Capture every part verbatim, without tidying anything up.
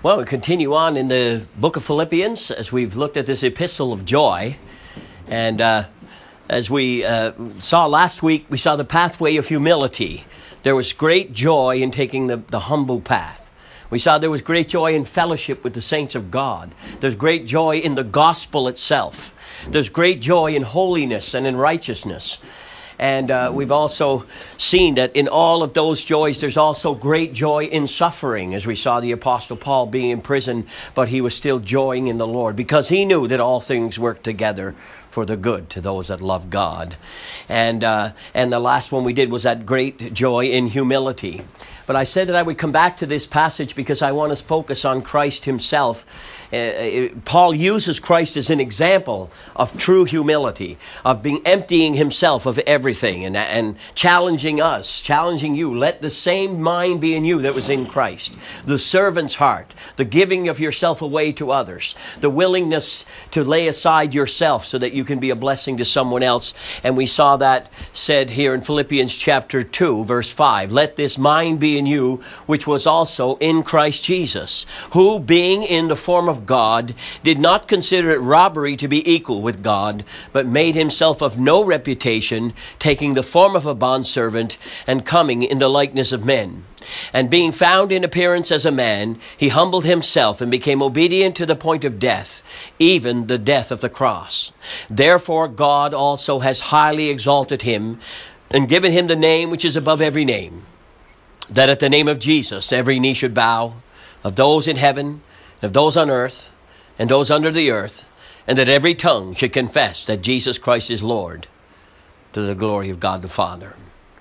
Well, we continue on in the book of Philippians as we've looked at this epistle of joy. And uh, as we uh, saw last week, we saw the pathway of humility. There was great joy in taking the, the humble path. We saw there was great joy in fellowship with the saints of God. There's great joy in the gospel itself. There's great joy in holiness and in righteousness. And uh, we've also seen that in all of those joys, there's also great joy in suffering, as we saw the Apostle Paul being in prison, but he was still joying in the Lord because he knew that all things work together for the good to those that love God. And uh, and the last one we did was that great joy in humility. But I said that I would come back to this passage because I want to focus on Christ himself. Uh, Paul uses Christ as an example of true humility, of being emptying himself of everything and, and challenging us, challenging you. Let the same mind be in you that was in Christ. The servant's heart, the giving of yourself away to others, the willingness to lay aside yourself so that you can be a blessing to someone else. And we saw that said here in Philippians chapter two, verse five. Let this mind be in you, which was also in Christ Jesus, who being in the form of God, did not consider it robbery to be equal with God, but made himself of no reputation, taking the form of a bondservant and coming in the likeness of men. And being found in appearance as a man, he humbled himself and became obedient to the point of death, even the death of the cross. Therefore God also has highly exalted him and given him the name which is above every name, that at the name of Jesus every knee should bow, of those in heaven, of those on earth, and those under the earth, and that every tongue should confess that Jesus Christ is Lord, to the glory of God the Father.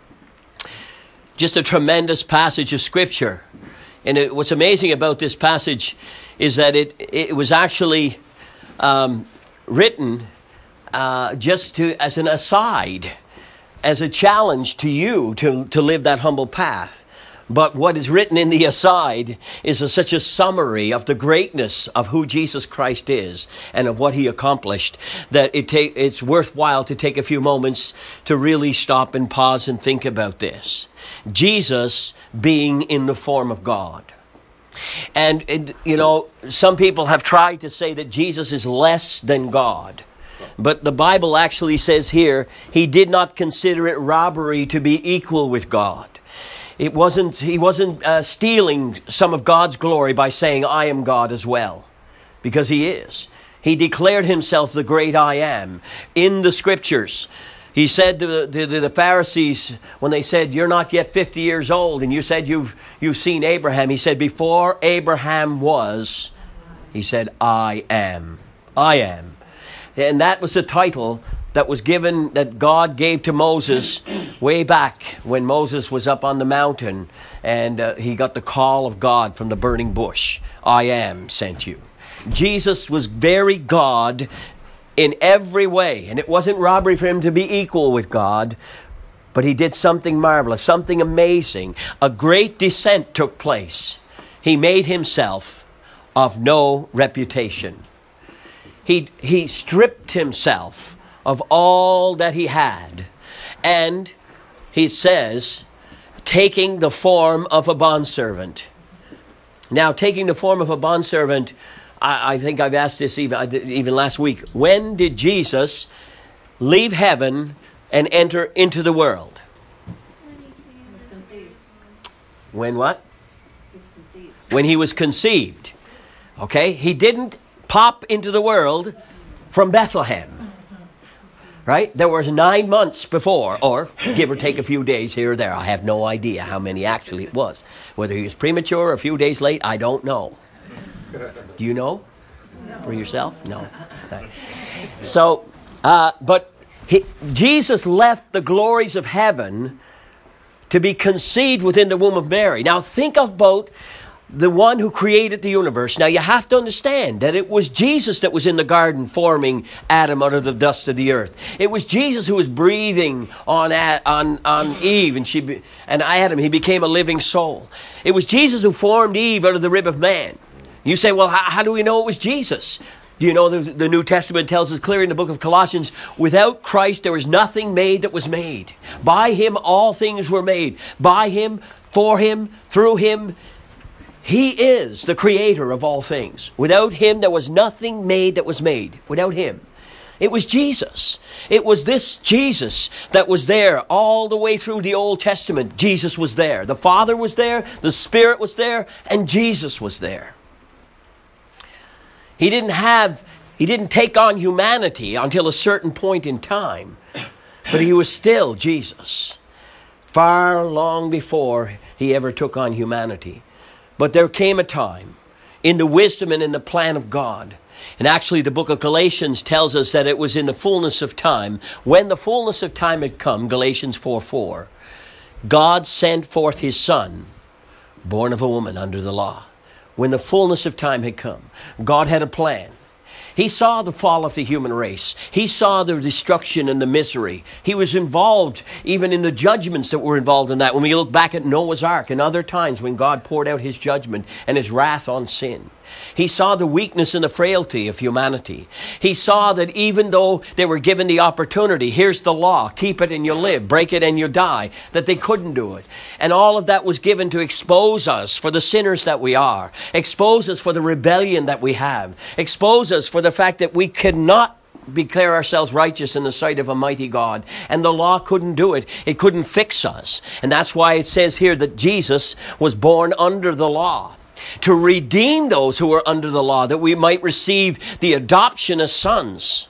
Just a tremendous passage of Scripture. And it, what's amazing about this passage is that it, it was actually um, written uh, just to as an aside, as a challenge to you to, to live that humble path. But what is written in the aside is a, such a summary of the greatness of who Jesus Christ is and of what he accomplished that it take, it's worthwhile to take a few moments to really stop and pause and think about this. Jesus being in the form of God. And, and you know, some people have tried to say that Jesus is less than God. But the Bible actually says here, he did not consider it robbery to be equal with God. It wasn't, he wasn't uh, stealing some of God's glory by saying, I am God as well. Because he is. He declared himself the great I am. In the Scriptures, he said to the, to the Pharisees, when they said, you're not yet fifty years old, and you said you've, you've seen Abraham. He said, before Abraham was, he said, I am. I am. And that was the title that was given, that God gave to Moses way back when Moses was up on the mountain and uh, he got the call of God from the burning bush. I am sent you. Jesus was very God in every way. And it wasn't robbery for him to be equal with God, but he did something marvelous, something amazing. A great descent took place. He made himself of no reputation. He, he stripped himself of all that he had. And he says, taking the form of a bondservant. Now, taking the form of a bondservant, I, I think I've asked this even, even last week. When did Jesus leave heaven and enter into the world? When what? When he was conceived. Okay? He didn't pop into the world from Bethlehem. Right? There was nine months before, or give or take a few days here or there. I have no idea how many actually it was. Whether he was premature or a few days late, I don't know. Do you know? No. For yourself? No. Right. So, uh, but he, Jesus left the glories of heaven to be conceived within the womb of Mary. Now think about the one who created the universe. Now you have to understand that it was Jesus that was in the garden forming Adam out of the dust of the earth. It was Jesus who was breathing on on on Eve, and she and Adam. He became a living soul. It was Jesus who formed Eve out of the rib of man. You say, well, how, how do we know it was Jesus? Do you know the, the New Testament tells us clearly in the book of Colossians, without Christ there was nothing made that was made. By him all things were made. By him, for him, through him. He is the creator of all things. Without him, there was nothing made that was made. Without him. It was Jesus. It was this Jesus that was there all the way through the Old Testament. Jesus was there. The Father was there. The Spirit was there. And Jesus was there. He didn't have, he didn't take on humanity until a certain point in time. But he was still Jesus. Far long before he ever took on humanity. But there came a time in the wisdom and in the plan of God. And actually the book of Galatians tells us that it was in the fullness of time. When the fullness of time had come, Galatians four four, God sent forth his Son, born of a woman under the law. When the fullness of time had come, God had a plan. He saw the fall of the human race. He saw the destruction and the misery. He was involved even in the judgments that were involved in that. When we look back at Noah's Ark and other times when God poured out his judgment and his wrath on sin. He saw the weakness and the frailty of humanity. He saw that even though they were given the opportunity, here's the law, keep it and you live, break it and you die, that they couldn't do it. And all of that was given to expose us for the sinners that we are, expose us for the rebellion that we have, expose us for the fact that we cannot declare ourselves righteous in the sight of a mighty God. And the law couldn't do it. It couldn't fix us. And that's why it says here that Jesus was born under the law, to redeem those who are under the law, that we might receive the adoption as sons.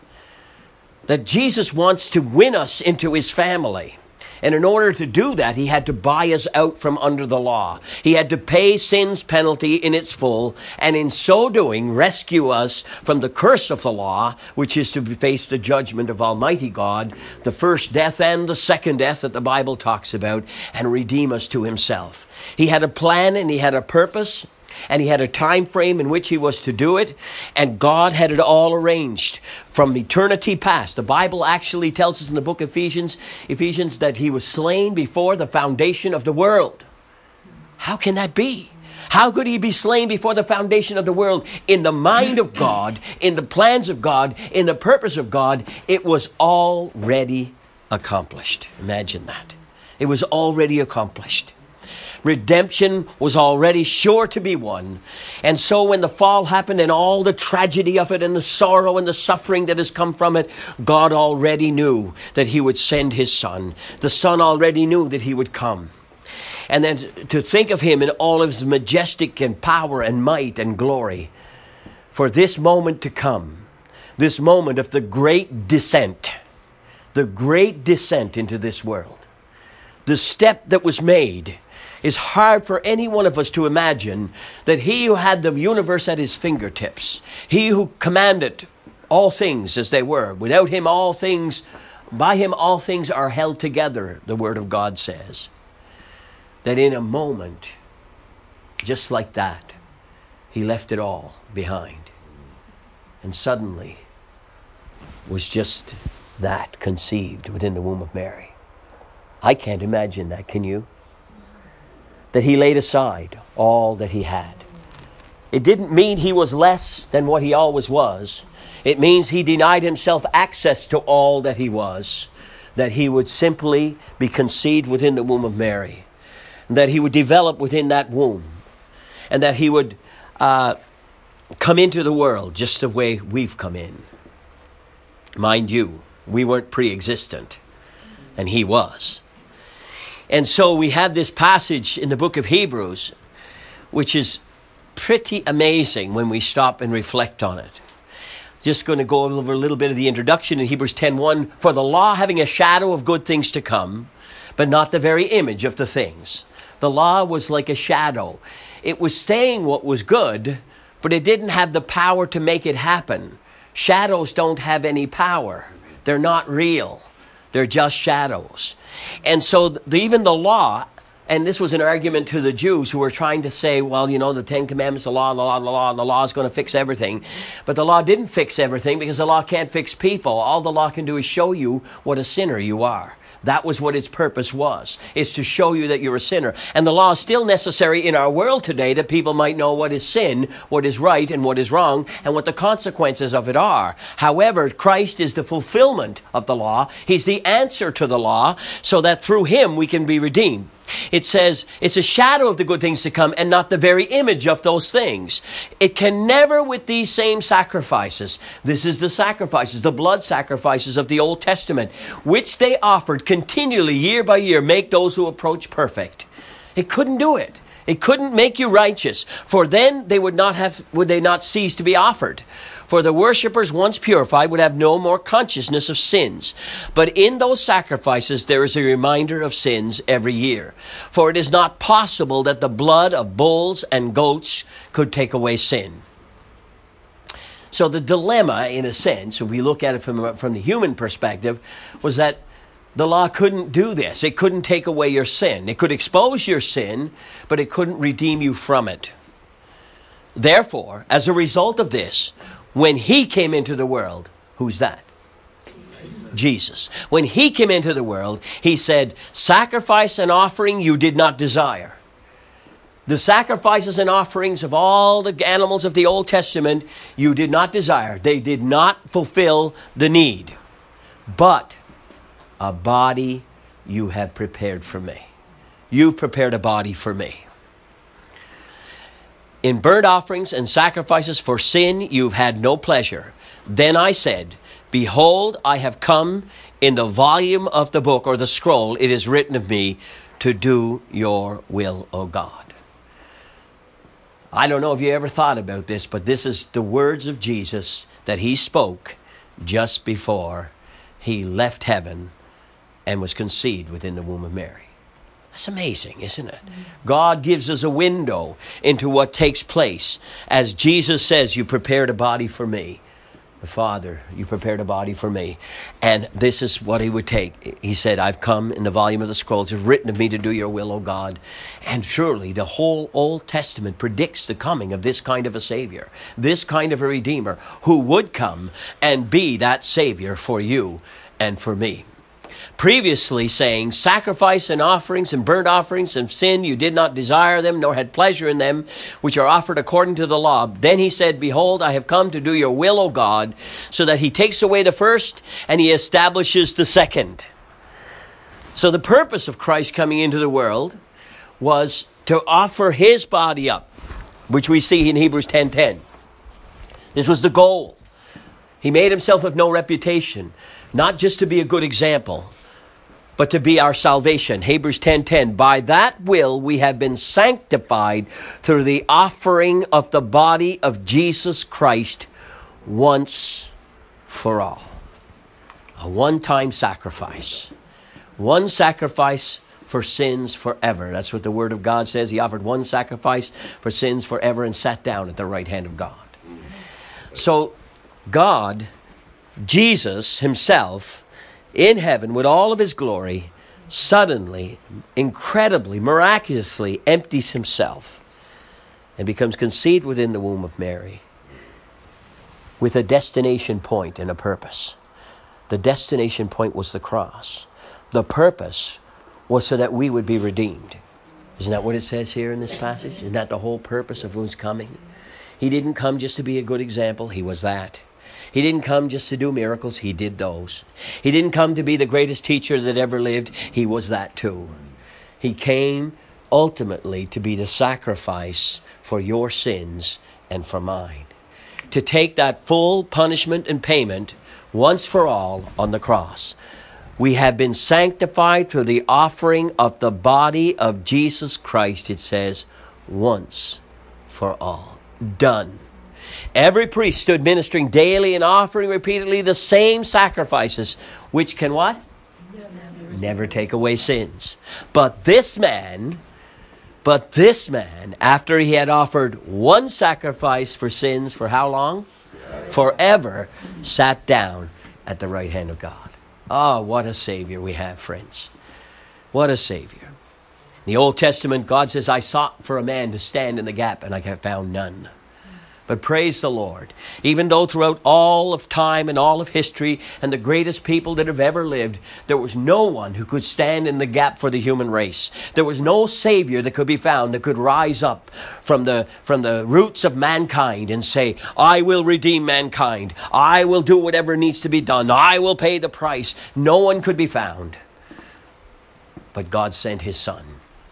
That Jesus wants to win us into his family. And in order to do that, he had to buy us out from under the law. He had to pay sin's penalty in its full, and in so doing, rescue us from the curse of the law, which is to face the judgment of Almighty God, the first death and the second death that the Bible talks about, and redeem us to himself. He had a plan and he had a purpose. And he had a time frame in which he was to do it. And God had it all arranged from eternity past. The Bible actually tells us in the book of Ephesians, Ephesians that he was slain before the foundation of the world. How can that be? How could he be slain before the foundation of the world? In the mind of God, in the plans of God, in the purpose of God, it was already accomplished. Imagine that. It was already accomplished. Redemption was already sure to be won. And so when the fall happened and all the tragedy of it and the sorrow and the suffering that has come from it, God already knew that he would send his Son. The Son already knew that he would come. And then to think of him in all of his majestic and power and might and glory. For this moment to come, this moment of the great descent, the great descent into this world, the step that was made, is hard for any one of us to imagine that he who had the universe at his fingertips, he who commanded all things as they were, without him all things, by him all things are held together, the Word of God says, that in a moment, just like that, he left it all behind. And suddenly was just that conceived within the womb of Mary. I can't imagine that, can you? That he laid aside all that he had. It didn't mean he was less than what he always was. It means he denied himself access to all that he was. That he would simply be conceived within the womb of Mary. That he would develop within that womb. And that he would uh, come into the world just the way we've come in. Mind you, we weren't pre-existent. And he was. And so we have this passage in the book of Hebrews, which is pretty amazing when we stop and reflect on it. Just going to go over a little bit of the introduction in Hebrews ten one. For the law having a shadow of good things to come, but not the very image of the things. The law was like a shadow. It was saying what was good, but it didn't have the power to make it happen. Shadows don't have any power. They're not real. They're just shadows. And so the, even the law, and this was an argument to the Jews who were trying to say, well, you know, the Ten Commandments, the law, the law, the law, the law is going to fix everything. But the law didn't fix everything because the law can't fix people. All the law can do is show you what a sinner you are. That was what its purpose was, is to show you that you're a sinner. And the law is still necessary in our world today that people might know what is sin, what is right and what is wrong, and what the consequences of it are. However, Christ is the fulfillment of the law. He's the answer to the law, so that through him we can be redeemed. It says it's a shadow of the good things to come and not the very image of those things. It can never, with these same sacrifices, this is the sacrifices, the blood sacrifices of the Old Testament, which they offered continually year by year, make those who approach perfect. It couldn't do it. It couldn't make you righteous, for then they would not have, would they not cease to be offered. For the worshippers, once purified, would have no more consciousness of sins. But in those sacrifices, there is a reminder of sins every year. For it is not possible that the blood of bulls and goats could take away sin. So the dilemma, in a sense, if we look at it from, from the human perspective, was that the law couldn't do this. It couldn't take away your sin. It could expose your sin, but it couldn't redeem you from it. Therefore, as a result of this, when he came into the world, who's that? Jesus. Jesus. When he came into the world, he said, sacrifice and offering you did not desire. The sacrifices and offerings of all the animals of the Old Testament, you did not desire. They did not fulfill the need. But a body you have prepared for me. You've prepared a body for me. In burnt offerings and sacrifices for sin, you've had no pleasure. Then I said, behold, I have come. In the volume of the book or the scroll, it is written of me to do your will, O God. I don't know if you ever thought about this, but this is the words of Jesus that he spoke just before he left heaven and was conceived within the womb of Mary. That's amazing, isn't it? God gives us a window into what takes place. As Jesus says, you prepared a body for me. The Father, you prepared a body for me. And this is what he would take. He said, I've come in the volume of the scrolls. It's written of me to do your will, O God. And surely the whole Old Testament predicts the coming of this kind of a Savior. This kind of a Redeemer who would come and be that Savior for you and for me. Previously saying, sacrifice and offerings and burnt offerings and sin, you did not desire them, nor had pleasure in them, which are offered according to the law. Then he said, behold, I have come to do your will, O God, so that he takes away the first and he establishes the second. So the purpose of Christ coming into the world was to offer his body up, which we see in Hebrews ten ten. This was the goal. He made himself of no reputation, not just to be a good example, but to be our salvation. Hebrews ten ten, by that will we have been sanctified through the offering of the body of Jesus Christ once for all. A one-time sacrifice. One sacrifice for sins forever. That's what the Word of God says. He offered one sacrifice for sins forever and sat down at the right hand of God. So God, Jesus himself, in heaven with all of his glory, suddenly, incredibly, miraculously empties himself and becomes conceived within the womb of Mary with a destination point and a purpose. The destination point was the cross. The purpose was so that we would be redeemed. Isn't that what it says here in this passage? Isn't that the whole purpose of who's coming? He didn't come just to be a good example. He was that. He didn't come just to do miracles. He did those. He didn't come to be the greatest teacher that ever lived. He was that too. He came ultimately to be the sacrifice for your sins and for mine. To take that full punishment and payment once for all on the cross. We have been sanctified through the offering of the body of Jesus Christ, it says, once for all. Done. Every priest stood ministering daily and offering repeatedly the same sacrifices, which can what? Never, Never take away sins. But this man, but this man, after he had offered one sacrifice for sins for how long? Forever, sat down at the right hand of God. Oh, what a Savior we have, friends. What a Savior. In the Old Testament, God says, I sought for a man to stand in the gap, and I have found none. But praise the Lord, even though throughout all of time and all of history and the greatest people that have ever lived, there was no one who could stand in the gap for the human race. There was no Savior that could be found that could rise up from the, from the roots of mankind and say, I will redeem mankind. I will do whatever needs to be done. I will pay the price. No one could be found. But God sent his Son.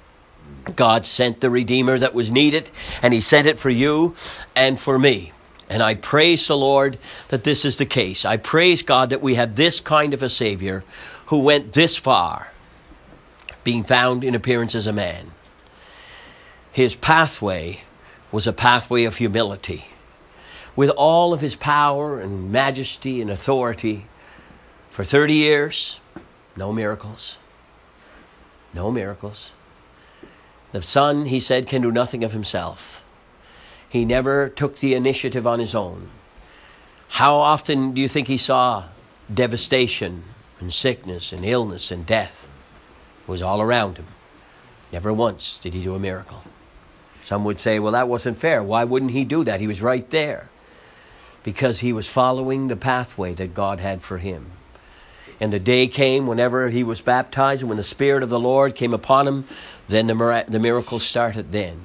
God sent the Redeemer that was needed, and he sent it for you and for me. And I praise the Lord that this is the case. I praise God that we have this kind of a Savior who went this far, being found in appearance as a man. His pathway was a pathway of humility. With all of his power and majesty and authority, for thirty years, no miracles. No miracles. The Son, he said, can do nothing of himself. He never took the initiative on his own. How often do you think he saw devastation and sickness and illness and death? It was all around him. Never once did he do a miracle. Some would say, well, that wasn't fair. Why wouldn't he do that? He was right there. Because he was following the pathway that God had for him. And the day came whenever he was baptized, and when the Spirit of the Lord came upon him, then the, mir- the miracles started then.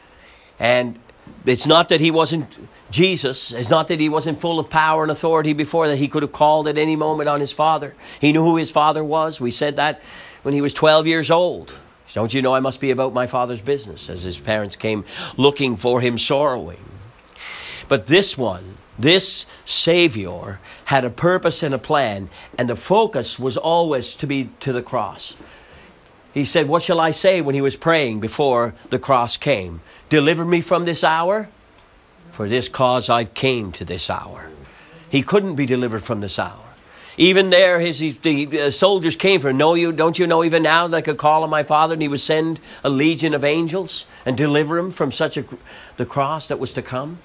And it's not that he wasn't Jesus. It's not that he wasn't full of power and authority before, that he could have called at any moment on his Father. He knew who his Father was. We said that when he was twelve years old. Don't you know I must be about my Father's business? As his parents came looking for him, sorrowing. But this one, this Savior, had a purpose and a plan, and the focus was always to be to the cross. He said, what shall I say, when he was praying before the cross came? Deliver me from this hour. For this cause I came to this hour. He couldn't be delivered from this hour. Even there, his, the soldiers came for him. Know you, don't you know even now that I could call on my Father, and he would send a legion of angels and deliver him from such a the cross that was to come?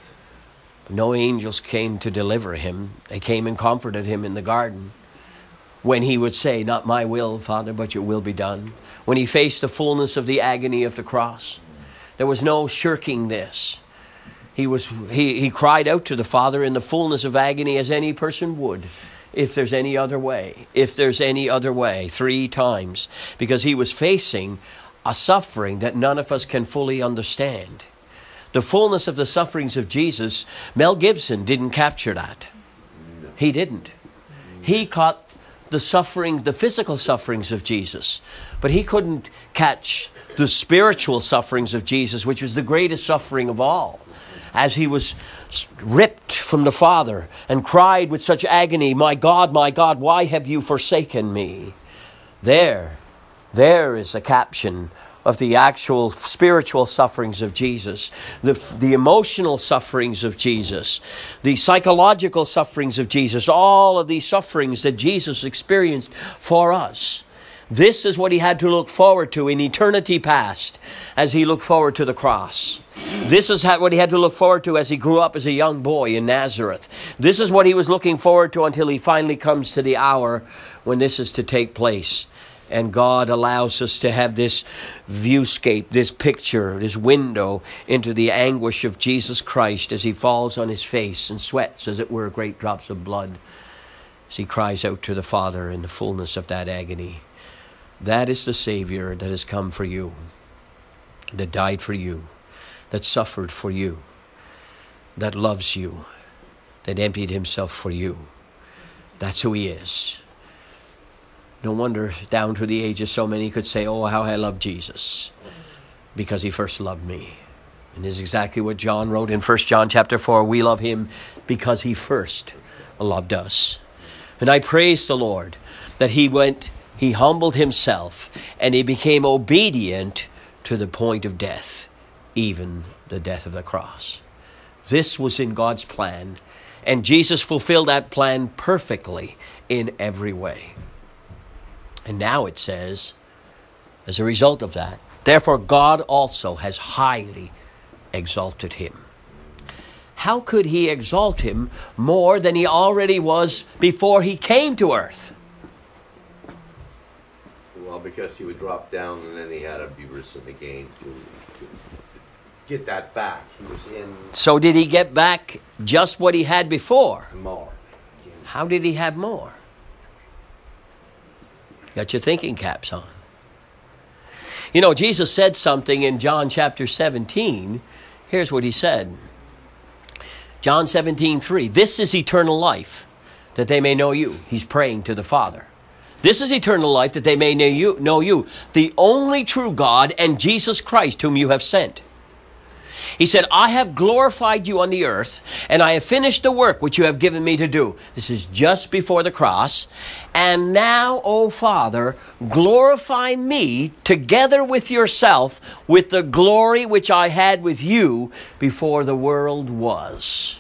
No angels came to deliver him. They came and comforted him in the garden. When he would say, not my will, Father, but your will be done. When he faced the fullness of the agony of the cross. There was no shirking this. He was he, he cried out to the Father in the fullness of agony, as any person would. If there's any other way. If there's any other way. Three times. Because he was facing a suffering that none of us can fully understand. The fullness of the sufferings of Jesus, Mel Gibson didn't capture that. He didn't. He caught the suffering, the physical sufferings of Jesus. But he couldn't catch the spiritual sufferings of Jesus, which was the greatest suffering of all. As he was ripped from the Father and cried with such agony, my God, my God, why have you forsaken me? There, there is a caption of the actual spiritual sufferings of Jesus, the, the emotional sufferings of Jesus, the psychological sufferings of Jesus, all of these sufferings that Jesus experienced for us. This is what he had to look forward to in eternity past as he looked forward to the cross. This is what he had to look forward to as he grew up as a young boy in Nazareth. This is what he was looking forward to until he finally comes to the hour when this is to take place. And God allows us to have this viewscape, this picture, this window into the anguish of Jesus Christ as he falls on his face and sweats, as it were, great drops of blood, as he cries out to the Father in the fullness of that agony. That is the Savior that has come for you, that died for you, that suffered for you, that loves you, that emptied himself for you. That's who he is. No wonder down to the ages so many could say, oh, how I love Jesus, because he first loved me. And this is exactly what John wrote in First John chapter four. We love him because he first loved us. And I praise the Lord that he went, he humbled himself, and he became obedient to the point of death, even the death of the cross. This was in God's plan, and Jesus fulfilled that plan perfectly in every way. And now it says, as a result of that, therefore God also has highly exalted him. How could he exalt him more than he already was before he came to earth? Well, because he would drop down and then he had to be risen again to, to get that back. He was in... So did he get back just what he had before? More. How did he have more? Got your thinking caps on. You know, Jesus said something in John chapter seventeen. Here's what he said. John seventeen three. This is eternal life, that they may know you. He's praying to the Father. This is eternal life, that they may know you, know you, the only true God, and Jesus Christ, whom you have sent. He said, I have glorified you on the earth, and I have finished the work which you have given me to do. This is just before the cross. And now, O Father, glorify me together with yourself with the glory which I had with you before the world was.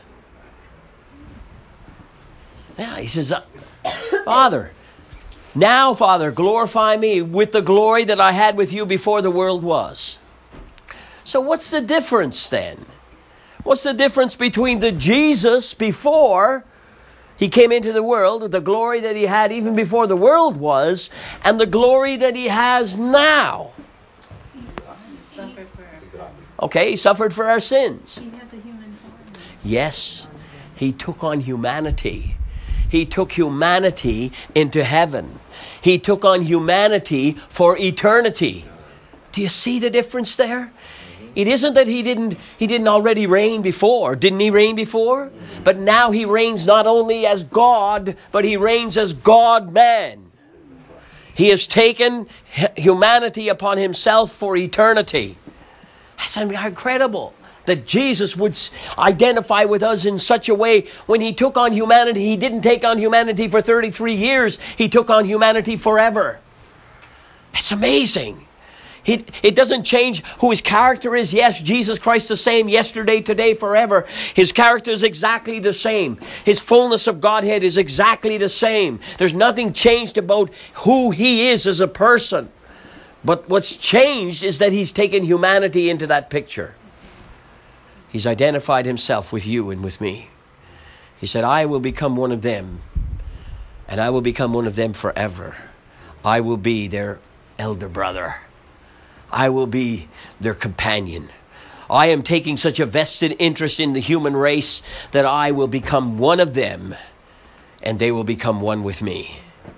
Yeah, he says, Father, now, Father, glorify me with the glory that I had with you before the world was. So what's the difference then? What's the difference between the Jesus before he came into the world, the glory that he had even before the world was, and the glory that he has now? He suffered for our sins. Okay, he suffered for our sins. He has a human form. Yes, he took on humanity. He took humanity into heaven. He took on humanity for eternity. Do you see the difference there? It isn't that he didn't he didn't already reign before. Didn't he reign before? But now he reigns not only as God, but he reigns as God-man. He has taken humanity upon himself for eternity. That's incredible that Jesus would identify with us in such a way. When he took on humanity, he didn't take on humanity for thirty-three years. He took on humanity forever. It's amazing. It, it doesn't change who his character is. Yes, Jesus Christ the same yesterday, today, forever. His character is exactly the same. His fullness of Godhead is exactly the same. There's nothing changed about who he is as a person. But what's changed is that he's taken humanity into that picture. He's identified himself with you and with me. He said, I will become one of them, and I will become one of them forever. I will be their elder brother. I will be their companion. I am taking such a vested interest in the human race that I will become one of them, and they will become one with me.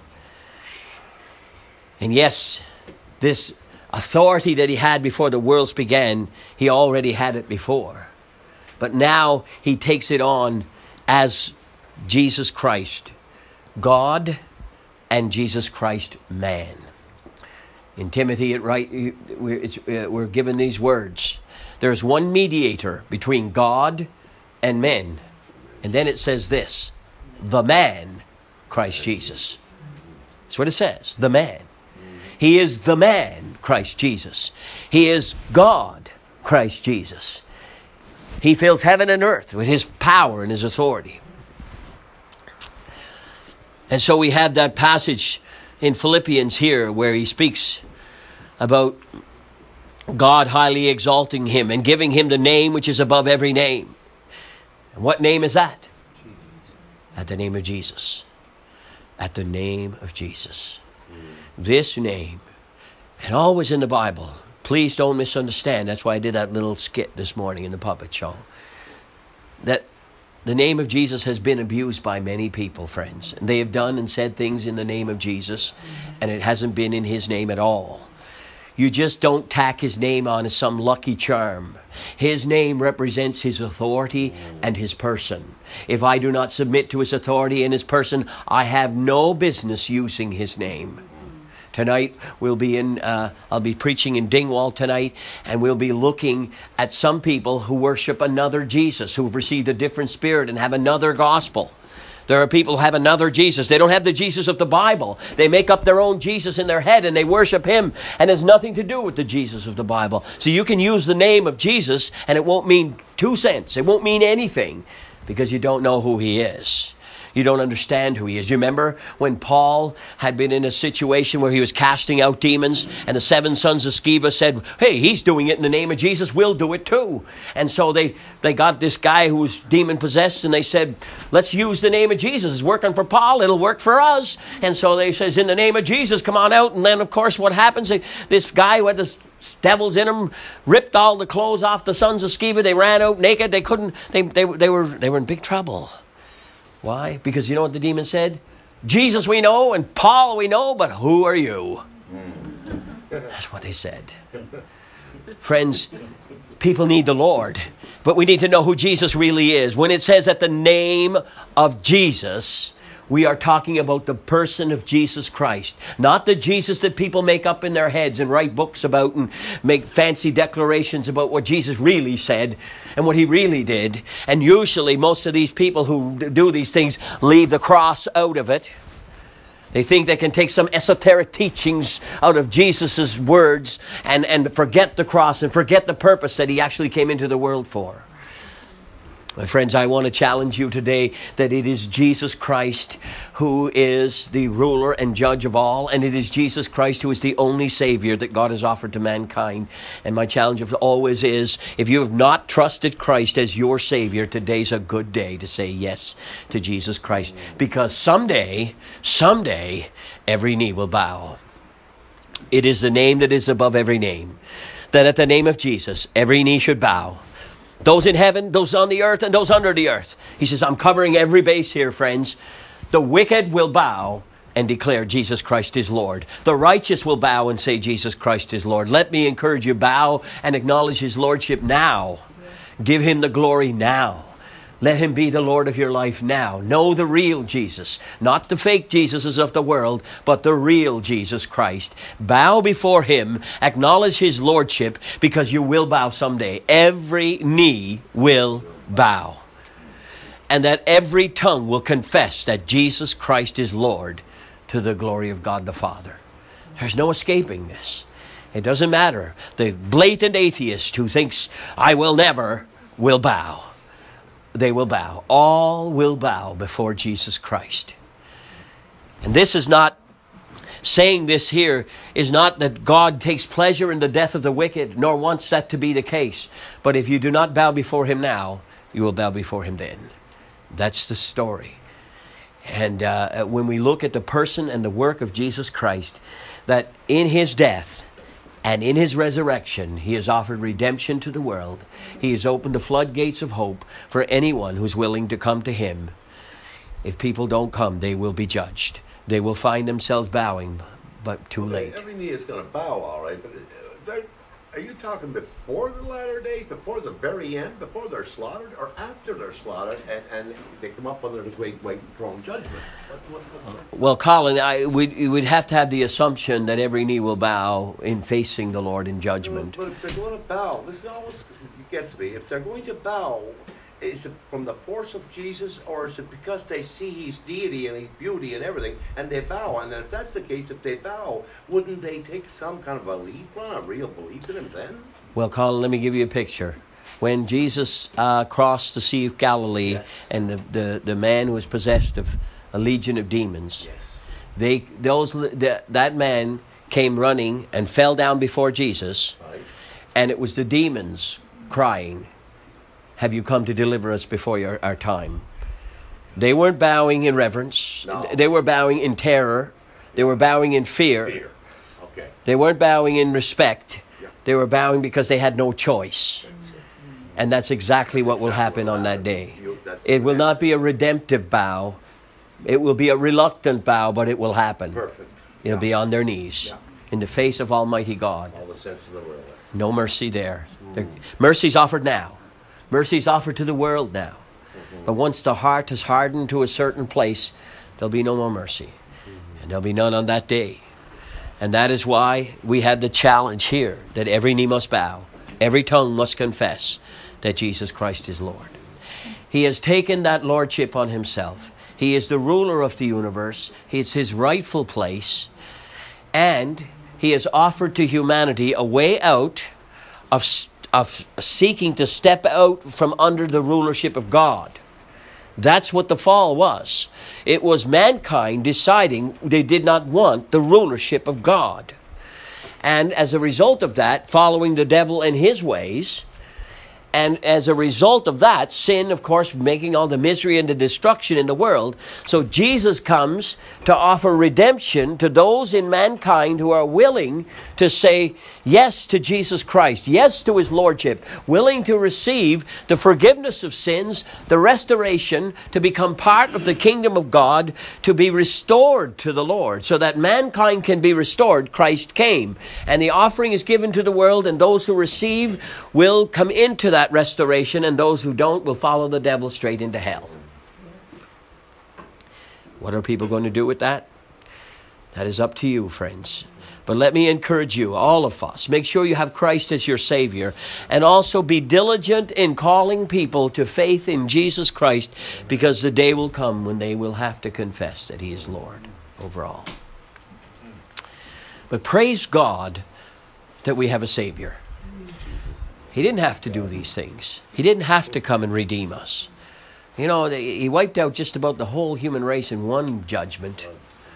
And yes, this authority that he had before the worlds began, he already had it before. But now he takes it on as Jesus Christ, God, and Jesus Christ, man. In Timothy, it right, we're given these words. There's one mediator between God and men. And then it says this, the man, Christ Jesus. That's what it says, the man. He is the man, Christ Jesus. He is God, Christ Jesus. He fills heaven and earth with his power and his authority. And so we have that passage in Philippians here where he speaks about God highly exalting him and giving him the name which is above every name. And what name is that? Jesus. At the name of Jesus. At the name of Jesus. Mm. This name, and always in the Bible, please don't misunderstand. That's why I did that little skit this morning in the puppet show. That the name of Jesus has been abused by many people, friends. And they have done and said things in the name of Jesus, and it hasn't been in his name at all. You just don't tack his name on as some lucky charm. His name represents his authority and his person. If I do not submit to his authority and his person, I have no business using his name. Tonight we'll be in, uh, I'll be preaching in Dingwall tonight, and we'll be looking at some people who worship another Jesus, who've received a different spirit and have another gospel. There are people who have another Jesus. They don't have the Jesus of the Bible. They make up their own Jesus in their head and they worship him, and it has nothing to do with the Jesus of the Bible. So you can use the name of Jesus and it won't mean two cents. It won't mean anything because you don't know who he is. You don't understand who he is. Do you remember when Paul had been in a situation where he was casting out demons, and the seven sons of Sceva said, hey, he's doing it in the name of Jesus, we'll do it too. And so they, they got this guy who was demon-possessed, and they said, let's use the name of Jesus. It's working for Paul, it'll work for us. And so they says, in the name of Jesus, come on out. And then, of course, what happens? This guy who had the devils in him ripped all the clothes off the sons of Sceva. They ran out naked. They couldn't, they, they, they, were, they were in big trouble. Why? Because you know what the demon said? Jesus we know and Paul we know, but who are you? That's what they said. Friends, people need the Lord, but we need to know who Jesus really is. When it says at the name of Jesus, We are talking about the person of Jesus Christ. Not the Jesus that people make up in their heads and write books about and make fancy declarations about what Jesus really said and what he really did. And usually most of these people who do these things leave the cross out of it. They think they can take some esoteric teachings out of Jesus' words and, and forget the cross and forget the purpose that he actually came into the world for. My friends, I want to challenge you today that it is Jesus Christ who is the ruler and judge of all, and it is Jesus Christ who is the only Savior that God has offered to mankind. And my challenge always is, if you have not trusted Christ as your Savior, today's a good day to say yes to Jesus Christ. Because someday, someday, every knee will bow. It is the name that is above every name. That at the name of Jesus, every knee should bow. Those in heaven, those on the earth, and those under the earth. He says, I'm covering every base here, friends. The wicked will bow and declare Jesus Christ is Lord. The righteous will bow and say Jesus Christ is Lord. Let me encourage you, bow and acknowledge his lordship now. Give him the glory now. Let him be the Lord of your life now. Know the real Jesus, not the fake Jesuses of the world, but the real Jesus Christ. Bow before him, acknowledge his lordship, because you will bow someday. Every knee will bow. And that every tongue will confess that Jesus Christ is Lord, to the glory of God the Father. There's no escaping this. It doesn't matter. The blatant atheist who thinks, I will never, will bow. They will bow. All will bow before Jesus Christ. And this is not, saying this here is not that God takes pleasure in the death of the wicked, nor wants that to be the case. But if you do not bow before him now, you will bow before him then. That's the story. And uh, when we look at the person and the work of Jesus Christ, that in his death and in his resurrection, he has offered redemption to the world. He has opened the floodgates of hope for anyone who's willing to come to him. If people don't come, they will be judged. They will find themselves bowing, but too late. Every knee is going to bow, all right. But are you talking before the latter days, before the very end, before they're slaughtered, or after they're slaughtered and, and they come up under the great white throne judgment? What's, what, what's, well, Colin, I would would have to have the assumption that every knee will bow in facing the Lord in judgment. But if they're going to bow, this always gets me. If they're going to bow, is it from the force of Jesus, or is it because they see his deity and his beauty and everything, and they bow? And if that's the case, if they bow, wouldn't they take some kind of a leap on a real belief in him then? Well, Colin, let me give you a picture. When Jesus uh, crossed the Sea of Galilee, yes. and the, the, the man who was possessed of a legion of demons, yes. they those the, that man came running and fell down before Jesus, Right. and it was the demons crying, have you come to deliver us before your, our time? They weren't bowing in reverence. No. They were bowing in terror. They were bowing in fear. Fear. Okay. They weren't bowing in respect. Yeah. They were bowing because they had no choice. And that's exactly That's what will exactly happen what on that happened. day. You- that's It will the not be a redemptive bow. It will be a reluctant bow, but it will happen. Perfect. It'll Yeah. be on their knees Yeah. in the face of Almighty God. All the sense of the world. No mercy there. There- Mercy's offered now. Mercy's offered to the world now. But once the heart is hardened to a certain place, there'll be no more mercy. And there'll be none on that day. And that is why we had the challenge here that every knee must bow, every tongue must confess that Jesus Christ is Lord. He has taken that lordship on himself. He is the ruler of the universe. It's his rightful place. And he has offered to humanity a way out of of seeking to step out from under the rulership of God. That's what the fall was. It was mankind deciding they did not want the rulership of God. And as a result of that, following the devil and his ways, and as a result of that, sin, of course, making all the misery and the destruction in the world. So Jesus comes to offer redemption to those in mankind who are willing to say yes to Jesus Christ, yes to his lordship, willing to receive the forgiveness of sins, the restoration, to become part of the kingdom of God, to be restored to the Lord. So that mankind can be restored, Christ came. And the offering is given to the world, and those who receive will come into that restoration, and those who don't will follow the devil straight into hell. What are people going to do with that? That is up to you, friends. But let me encourage you, all of us, make sure you have Christ as your Savior, and also be diligent in calling people to faith in Jesus Christ, because the day will come when they will have to confess that He is Lord over all. But praise God that we have a Savior. He didn't have to do these things. He didn't have to come and redeem us. You know, He wiped out just about the whole human race in one judgment.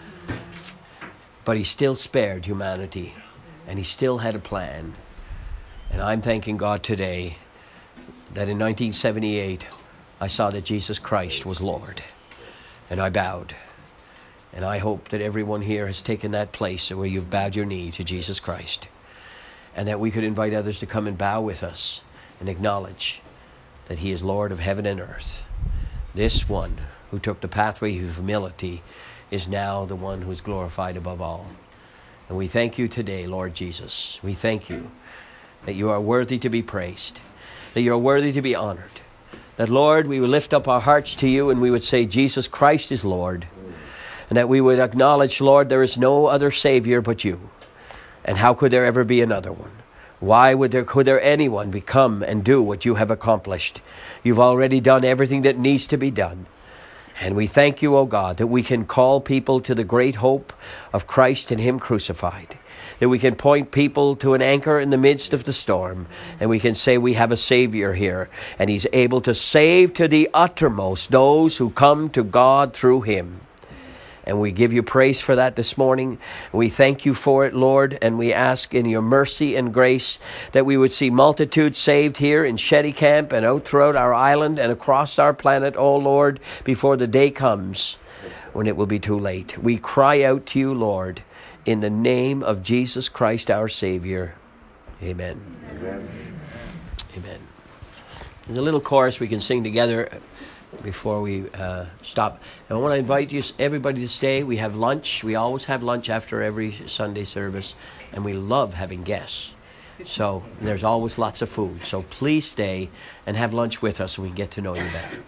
But He still spared humanity, and He still had a plan. And I'm thanking God today that in nineteen seventy-eight, I saw that Jesus Christ was Lord. And I bowed. And I hope that everyone here has taken that place where you've bowed your knee to Jesus Christ. And that we could invite others to come and bow with us and acknowledge that He is Lord of heaven and earth. This one who took the pathway of humility is now the one who is glorified above all. And we thank you today, Lord Jesus. We thank you that you are worthy to be praised, that you are worthy to be honored. That, Lord, we would lift up our hearts to you and we would say, Jesus Christ is Lord. And that we would acknowledge, Lord, there is no other Savior but you. And how could there ever be another one? Why would there, could there anyone become and do what you have accomplished? You've already done everything that needs to be done. And we thank you, O God, that we can call people to the great hope of Christ and Him crucified. That we can point people to an anchor in the midst of the storm. And we can say we have a Savior here. And He's able to save to the uttermost those who come to God through Him. And we give you praise for that this morning. We thank you for it, Lord. And we ask in your mercy and grace that we would see multitudes saved here in Shetty Camp and out throughout our island and across our planet, oh Lord, before the day comes when it will be too late. We cry out to you, Lord, in the name of Jesus Christ, our Savior. Amen. Amen. Amen. There's a little chorus we can sing together before we uh, stop. And I want to invite you, everybody, to stay. We have lunch. We always have lunch after every Sunday service, and we love having guests. So there's always lots of food. So please stay and have lunch with us so we can get to know you better.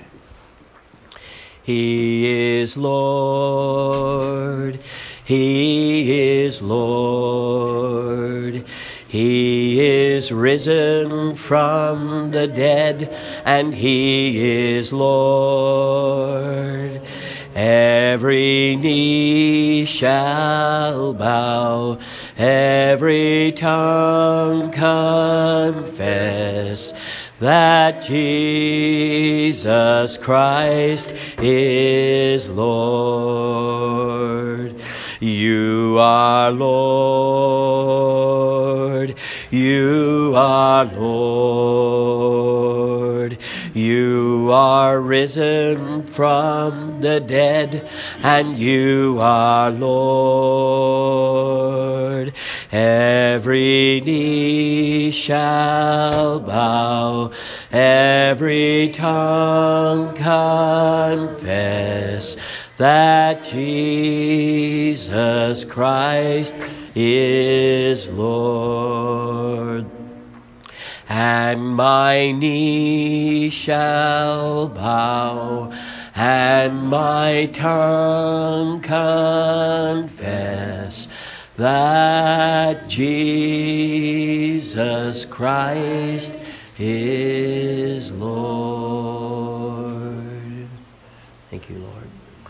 He is Lord. He is Lord. He is risen from the dead, and He is Lord. Every knee shall bow, every tongue confess that Jesus Christ is Lord. You are Lord. You are Lord. You are risen from the dead, and you are Lord. Every knee shall bow, every tongue confess that Jesus Christ is Lord. And my knee shall bow, and my tongue confess that Jesus Christ is Lord. Thank you, Lord.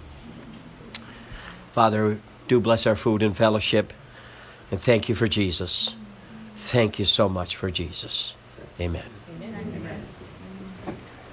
Father, do bless our food and fellowship, and thank you for Jesus. Thank you so much for Jesus. Amen.